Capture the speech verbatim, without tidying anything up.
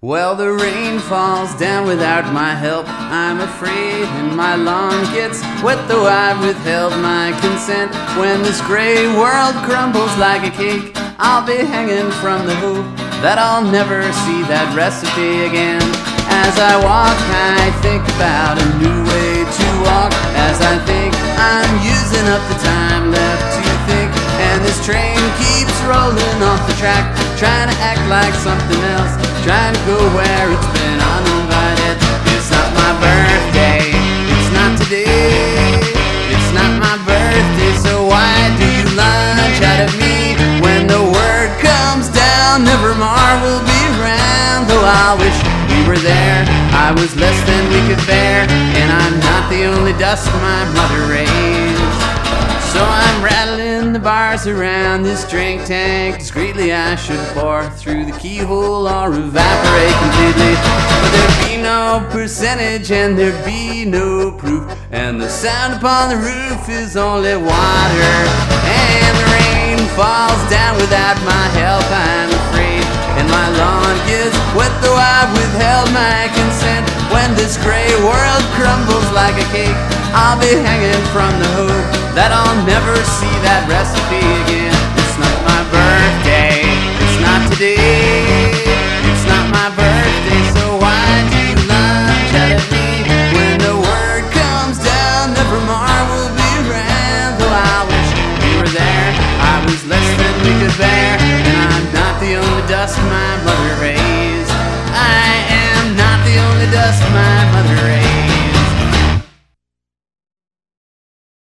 Well, the rain falls down without my help, I'm afraid, and my lawn gets wet, though I've withheld my consent. When this gray world crumbles like a cake, I'll be hanging from the hope that I'll never see that recipe again. As I walk, I think about a new way to walk. As I think, I'm using up the time left to think, and this train keeps rolling off the track, trying to act like something else, trying to go where it's been uninvited. It's not my birthday, it's not today, it's not my birthday, so why do you lunge out at me? When the word comes down, Nevermore will be around. Though I wish we were there, I was less than we could bear, and I'm not the only dust my mother raised. So I'm rattling the bars around this drink tank. Discreetly I should pour through the keyhole or evaporate completely. But there'd be no percentage and there'd be no proof, and the sound upon the roof is only water. And the rain falls down without my help, I'm afraid, and my lawn gets wet, though I've withheld my consent. When this gray world crumbles like a cake, I'll be hanging from the hope that I'll never see that recipe again.